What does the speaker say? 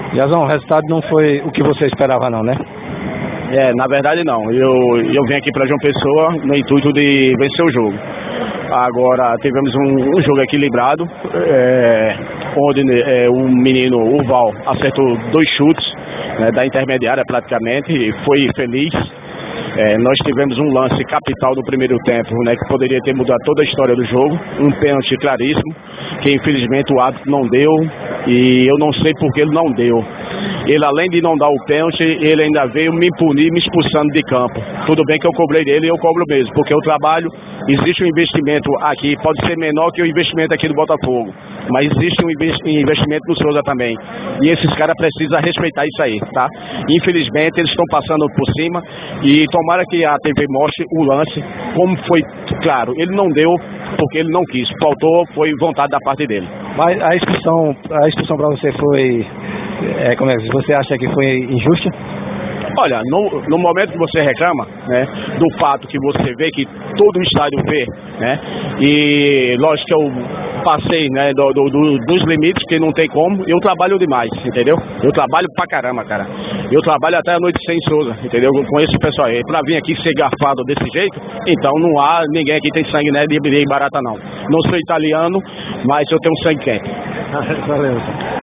Jazão, o resultado não foi o que você esperava não, né? Na verdade não. Eu vim aqui para João Pessoa no intuito de vencer o jogo. Agora tivemos um jogo equilibrado, onde o menino, o Val, acertou 2 chutes, né, da intermediária praticamente, e foi feliz. Nós tivemos um lance capital no primeiro tempo, né, que poderia ter mudado toda a história do jogo, um pênalti claríssimo, que infelizmente o árbitro não deu, e eu não sei por que ele não deu. Ele, além de não dar o pênalti, ele ainda veio me punir, me expulsando de campo. Tudo bem que eu cobrei dele e eu cobro mesmo, porque o trabalho, existe um investimento aqui, pode ser menor que o investimento aqui do Botafogo, mas existe um investimento no Souza também. E esses caras precisam respeitar isso aí, tá? Infelizmente, eles estão passando por cima e tomara que a TV mostre o lance, como foi claro. Ele não deu porque ele não quis, faltou, foi vontade da parte dele. Mas a expulsão para você foi, como é que você acha que foi injusta? Olha, no momento que você reclama, né, do fato que você vê, que todo o estádio vê, né, e lógico que eu passei, né, dos limites, que não tem como, eu trabalho demais, entendeu? Eu trabalho pra caramba, cara. Eu trabalho até a noite sem Souza, entendeu? Com esse pessoal aí. Pra vir aqui ser garfado desse jeito, então não há ninguém aqui tem sangue, né, de barata não. Não sou italiano, mas eu tenho sangue quente. Valeu.